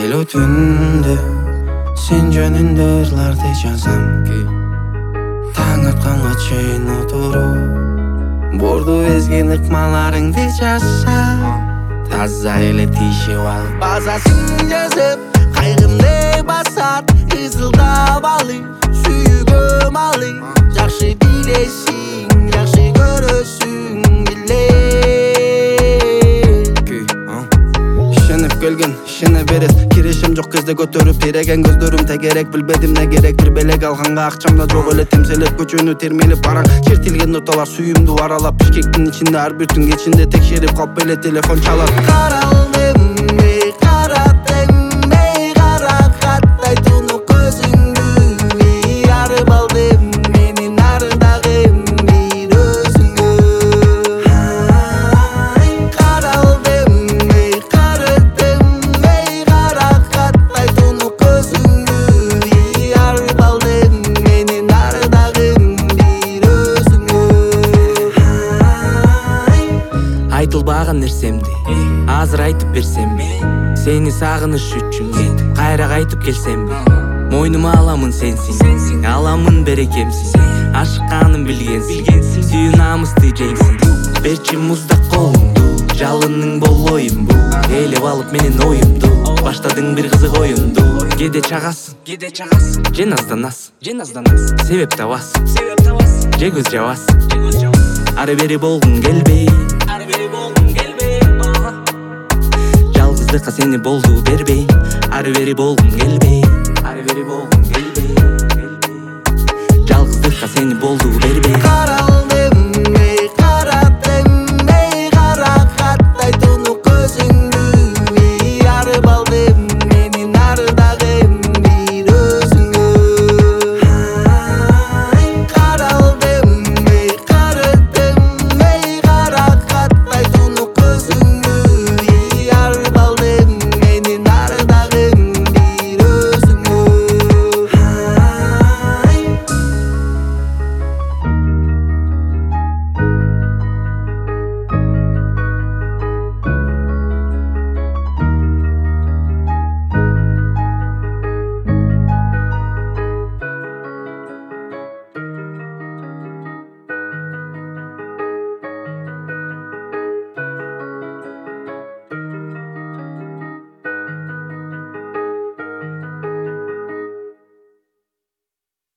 Айлуу түндө сен жөнүндө ырларды жазам. Таң атканга чейин отуруп борду безген ыкмаларыңды жасап, таза эле тишип алып базасын жазып, кайгымды басат ызылдап алып сүйгөм алып. Жакшы билесиң, жакшы көрөсүң биле. Ишенип келген ишене берет, кирешим жок кезде көтөрүп тиреген көздөрүм тегерек. Билбедим не керек, бир белек алганга акчамда жок эле темселеп көчөнү термелеп барам. Чертилген ноталар сүйүмдү аралап, бишкектин ичинде ар бир түн кечинде текшерип калып эле телефон чалат. Каралдым эй караттым эй кара каттай тунук көзүңдү, эй арып алдым менин ардагым бир өзүңгө. Каралдым эй караттым эй кара каттай тунук көзүңдү, эй арып алдым менин ардагым бир өзүңгө. Айтылбаган нерсемди азыр айтып берсемби, сени сагыныш үчүн кайра кайтып келсемби, мойнума аламын сенсиң, аламын берекемсиң, ашыкканын билгенсиң, сүйүү намысты жеңсиң. Берчи муздак колуңду, жалының болоюмбу, ээлеп алып менин оюмду, баштадың бир кызык оюнду. Кээде чагасың, же назданасың, себеп табасың, же көз жабасың, ары бери болгуң келбей, жалгыздыкка сени болду бербей, ары бери болгуң келбей, жалгыздыкка сени болду бербей.